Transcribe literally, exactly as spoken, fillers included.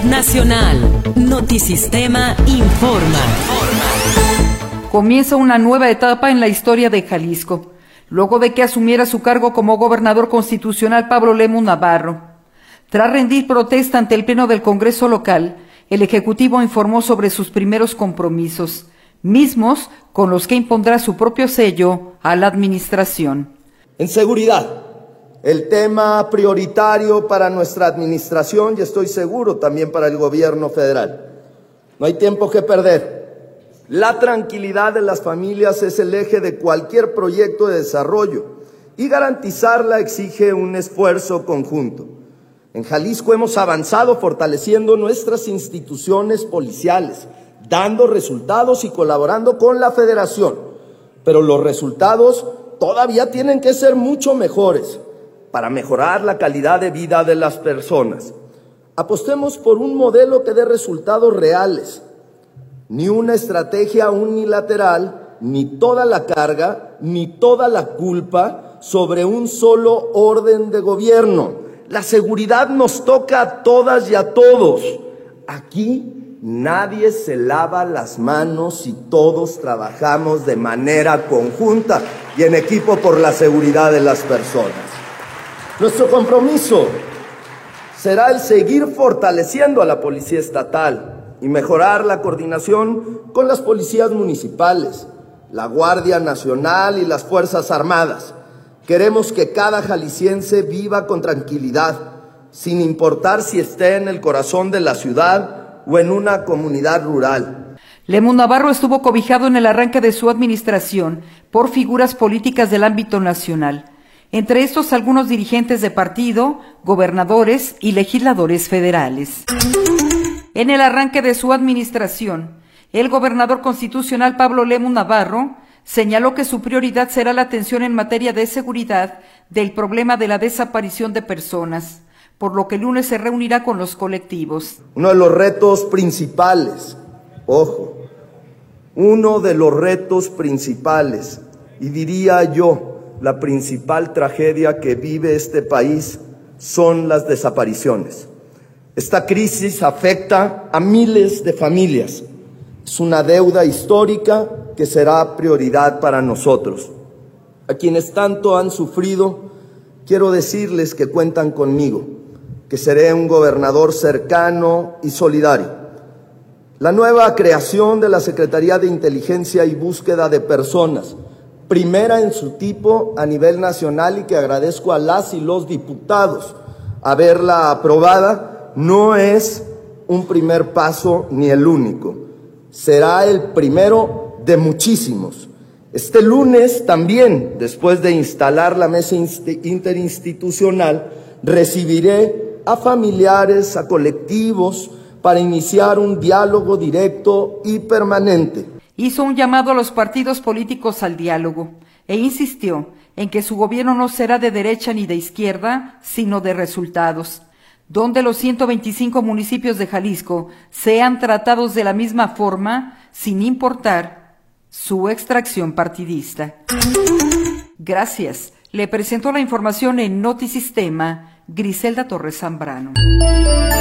Nacional. Notisistema informa. Comienza una nueva etapa en la historia de Jalisco, luego de que asumiera su cargo como gobernador constitucional Pablo Lemus Navarro. Tras rendir protesta ante el Pleno del Congreso local, el Ejecutivo informó sobre sus primeros compromisos, mismos con los que impondrá su propio sello a la administración. En seguridad, el tema prioritario para nuestra administración y estoy seguro también para el gobierno federal. No hay tiempo que perder. La tranquilidad de las familias es el eje de cualquier proyecto de desarrollo y garantizarla exige un esfuerzo conjunto. En Jalisco hemos avanzado fortaleciendo nuestras instituciones policiales, dando resultados y colaborando con la Federación, pero los resultados todavía tienen que ser mucho mejores para mejorar la calidad de vida de las personas. Apostemos por un modelo que dé resultados reales, ni una estrategia unilateral, ni toda la carga, ni toda la culpa sobre un solo orden de gobierno. La seguridad nos toca a todas y a todos. Aquí nadie se lava las manos y todos trabajamos de manera conjunta y en equipo por la seguridad de las personas. Nuestro compromiso será el seguir fortaleciendo a la Policía Estatal y mejorar la coordinación con las policías municipales, la Guardia Nacional y las Fuerzas Armadas. Queremos que cada jalisciense viva con tranquilidad, sin importar si esté en el corazón de la ciudad o en una comunidad rural. Lemus Navarro estuvo cobijado en el arranque de su administración por figuras políticas del ámbito nacional, entre estos algunos dirigentes de partido, gobernadores y legisladores federales. En el arranque de su administración, el gobernador constitucional Pablo Lemus Navarro señaló que su prioridad será la atención en materia de seguridad del problema de la desaparición de personas, por lo que el lunes se reunirá con los colectivos. Uno de los retos principales, ojo, uno de los retos principales, y diría yo, la principal tragedia que vive este país son las desapariciones. Esta crisis afecta a miles de familias. Es una deuda histórica que será prioridad para nosotros. A quienes tanto han sufrido, quiero decirles que cuentan conmigo, que seré un gobernador cercano y solidario. La nueva creación de la Secretaría de Inteligencia y Búsqueda de Personas, primera en su tipo a nivel nacional y que agradezco a las y los diputados haberla aprobada, no es un primer paso ni el único. Será el primero de muchísimos. Este lunes también, después de instalar la mesa interinstitucional, recibiré a familiares, a colectivos, para iniciar un diálogo directo y permanente. Hizo un llamado a los partidos políticos al diálogo e insistió en que su gobierno no será de derecha ni de izquierda, sino de resultados, donde los ciento veinticinco municipios de Jalisco sean tratados de la misma forma, sin importar su extracción partidista. Gracias. Le presentó la información en Notisistema, Griselda Torres Zambrano.